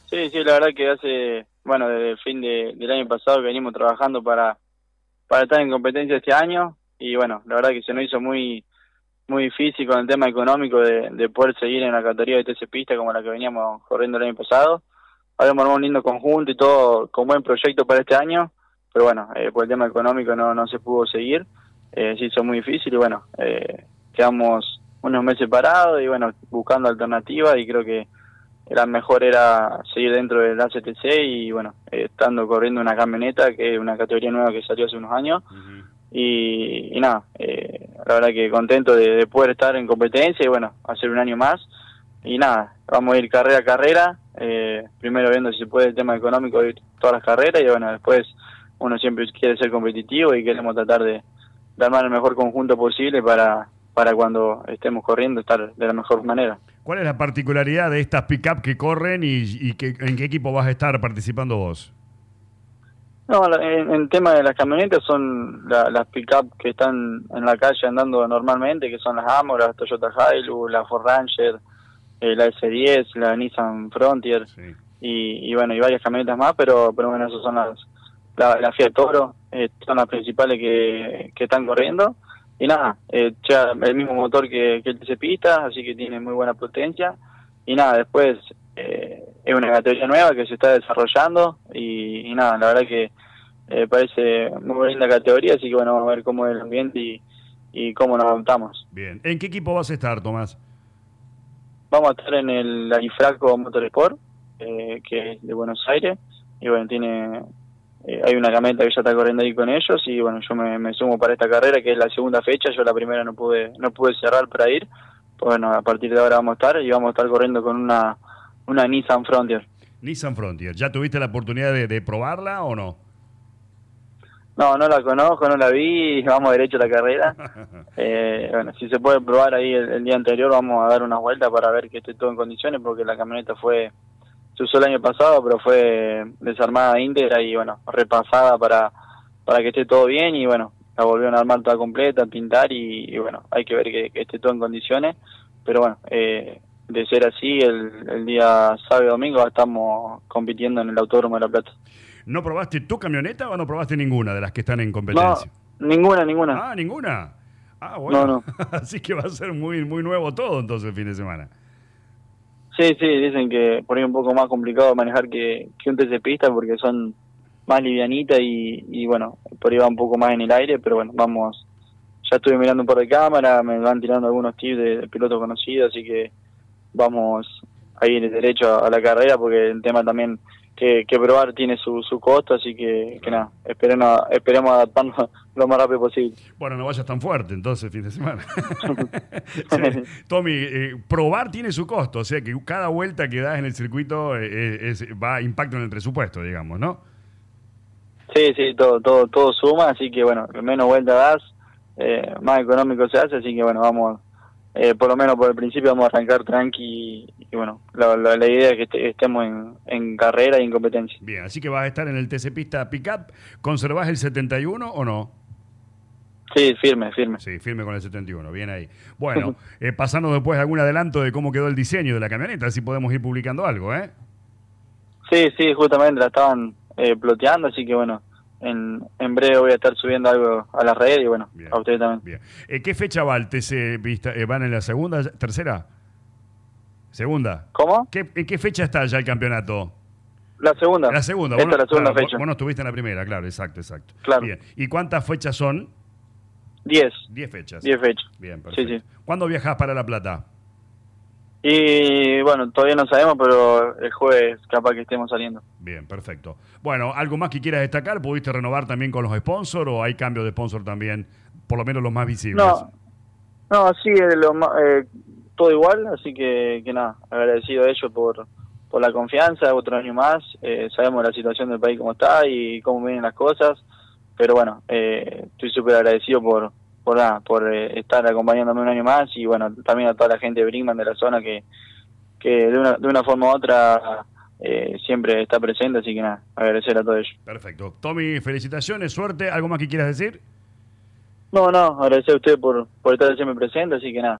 Sí, sí, la verdad que bueno, desde el del año pasado que venimos trabajando para estar en competencia este año y bueno, la verdad que se nos hizo muy difícil con el tema económico de poder seguir en la categoría de TC Pista como la que veníamos corriendo el año pasado. Habíamos armado un lindo conjunto y todo con buen proyecto para este año, pero bueno, por el tema económico no se pudo seguir, se hizo muy difícil y bueno, quedamos unos meses parados y bueno, buscando alternativas y creo que la mejor era seguir dentro del ACTC y bueno, estando corriendo una camioneta, que es una categoría nueva que salió hace unos años, Ujú. y nada, la verdad que contento de poder estar en competencia y bueno, hacer un año más, y nada, vamos a ir carrera a carrera, primero viendo si se puede el tema económico de todas las carreras y bueno, después uno siempre quiere ser competitivo y queremos tratar de armar el mejor conjunto posible para cuando estemos corriendo estar de la mejor manera. ¿Cuál es la particularidad de estas pick-up que corren en qué equipo vas a estar participando vos? No, en tema de las camionetas son las pick-up que están en la calle andando normalmente, que son las Amor, las Toyota Hilux, la Ford Ranger, la S10, la Nissan Frontier Sí. y bueno, y varias camionetas más, pero bueno, esas son la Fiat Toro, son las principales que están corriendo. Y nada, ya el mismo motor que el TC Pista, así que tiene muy buena potencia. Y nada, después es una categoría nueva que se está desarrollando y nada, la verdad que parece muy linda categoría, así que bueno, vamos a ver cómo es el ambiente y cómo nos adaptamos. Bien. ¿En qué equipo vas a estar, Tomás? Vamos a estar en el Arifraco Motorsport, que es de Buenos Aires, y bueno, hay una camioneta que ya está corriendo ahí con ellos, y bueno, yo me sumo para esta carrera, que es la segunda fecha. Yo la primera no pude cerrar para ir, pues bueno, a partir de ahora vamos a estar, y vamos a estar corriendo con una Nissan Frontier. Nissan Frontier. ¿Ya tuviste la oportunidad de probarla o no? No la conozco, no la vi, vamos derecho a la carrera. Bueno, si se puede probar ahí el día anterior, vamos a dar unas vueltas para ver que esté todo en condiciones, porque la camioneta se usó el año pasado, pero fue desarmada íntegra y bueno, repasada para que esté todo bien y bueno, la volvieron a armar toda completa, pintar y bueno, hay que ver que esté todo en condiciones, pero bueno, de ser así, el día sábado y domingo estamos compitiendo en el Autódromo de La Plata. ¿No probaste tu camioneta o no probaste ninguna de las que están en competencia? No, ninguna. Ah, ¿ninguna? Ah, bueno. No. Así que va a ser muy nuevo todo entonces el fin de semana. Sí, dicen que por ahí un poco más complicado de manejar que un TC Pista porque son más livianitas y bueno, por ahí va un poco más en el aire, pero bueno, vamos, ya estuve mirando un par de cámaras, me van tirando algunos tips de pilotos conocidos, así que vamos a ir derecho a la carrera porque el tema también que probar tiene su costo, así que nada, esperemos adaptarnos lo más rápido posible. Bueno, no vayas tan fuerte entonces el fin de semana. Sí, Tommy, probar tiene su costo, o sea que cada vuelta que das en el circuito impacta en el presupuesto, digamos, ¿no? Sí, todo suma, así que bueno, menos vuelta das, más económico se hace, así que bueno, vamos, por lo menos por el principio vamos a arrancar tranqui y bueno, la idea es que estemos en carrera y en competencia. Bien, así que vas a estar en el TC Pista Pickup. ¿Conservás el 71 o no? Sí, firme. Sí, firme con el 71, bien ahí. Bueno, pasando después algún adelanto de cómo quedó el diseño de la camioneta, así podemos ir publicando algo, ¿eh? Sí, justamente la estaban ploteando, así que bueno, en breve voy a estar subiendo algo a las redes y bueno, Bien, a ustedes también. Bien. ¿Qué fecha va el TC Pista? ¿Van en la segunda, tercera? ¿Segunda? ¿Cómo? ¿En qué fecha está ya el campeonato? La segunda. La segunda. Esta es la segunda fecha. Vos no estuviste en la primera, claro, exacto. Claro. Bien. ¿Y cuántas fechas son? 10. 10 fechas. 10 fechas. Bien, perfecto. Sí. ¿Cuándo viajás para La Plata? Y bueno, todavía no sabemos, pero el jueves capaz que estemos saliendo. Bien, perfecto. Bueno, ¿algo más que quieras destacar? ¿Pudiste renovar también con los sponsors o hay cambio de sponsor también? Por lo menos los más visibles. No, sí, todo igual, así que nada, agradecido a ellos por la confianza, otro año más. Sabemos la situación del país cómo está y cómo vienen las cosas, pero bueno, estoy súper agradecido por estar acompañándome un año más y bueno, también a toda la gente de Brinkman de la zona que de una forma u otra siempre está presente, así que nada, agradecer a todos ellos. Perfecto. Tommy, felicitaciones, suerte. ¿Algo más que quieras decir? No, agradecer a usted por estar siempre presente, así que nada,